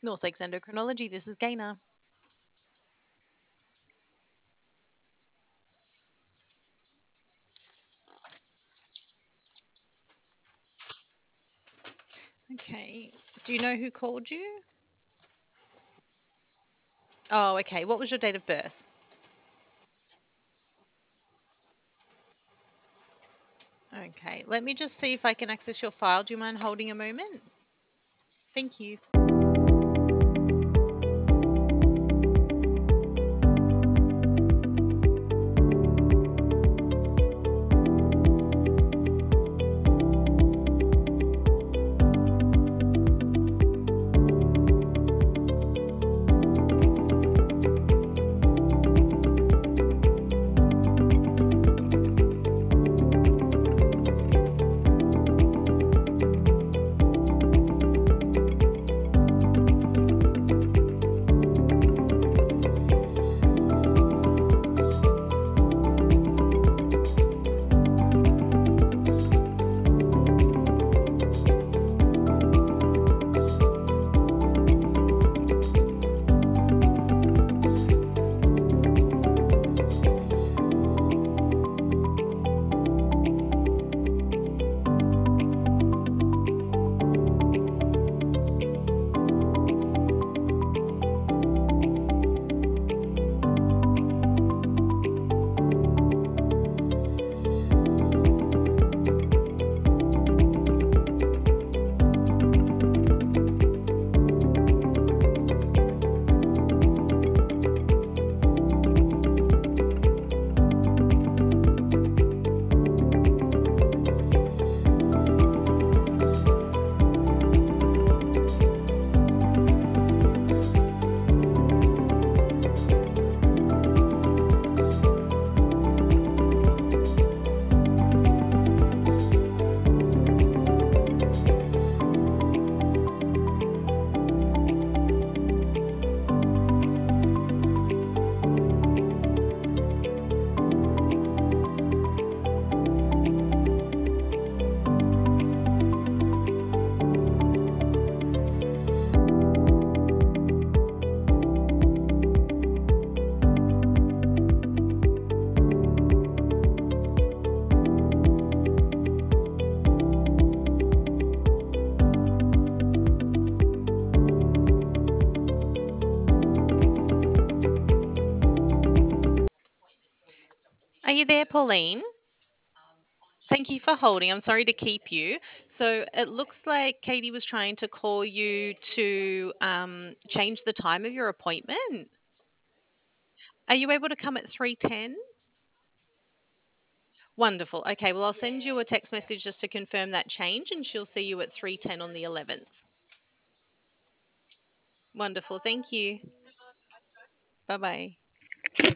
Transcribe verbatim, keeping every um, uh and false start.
North Lakes Endocrinology, this is Gaina. Okay. Do you know who called you? Oh, okay. What was your date of birth? Okay. Let me just see if I can access your file. Do you mind holding a moment? Thank you. Are you there, Pauline? Thank you for holding. I'm sorry to keep you. So it looks like Katie was trying to call you to um, change the time of your appointment. Are you able to come at three ten? Wonderful. Okay, well, I'll send you a text message just to confirm that change, and she'll see you at three ten on the eleventh. Wonderful. Thank you. Bye bye.